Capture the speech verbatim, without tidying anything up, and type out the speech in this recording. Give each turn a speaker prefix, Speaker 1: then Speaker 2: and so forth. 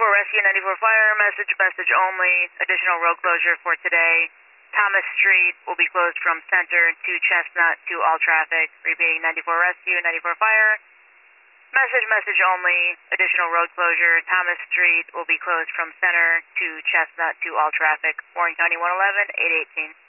Speaker 1: ninety-four rescue, ninety-four fire, message, message only. Additional road closure for today. Thomas Street will be closed from Center to Chestnut to all traffic. Repeating, ninety-four rescue, ninety-four fire. Message, message only. Additional road closure. Thomas Street will be closed from Center to Chestnut to all traffic. Warren County one eleven, eight eighteen.